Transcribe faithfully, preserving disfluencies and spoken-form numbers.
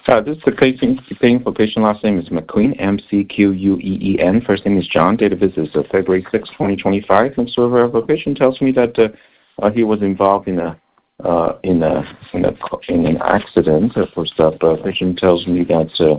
Uh, this is the patient, paying for patient. Last name is McQueen, M C Q U E E N. First name is John. Date of visit is uh, February sixth, twenty twenty-five. And survey of a patient tells me that uh, uh, he was involved in a uh, in a in a in an accident. Uh, first up, uh, patient tells me that. Uh,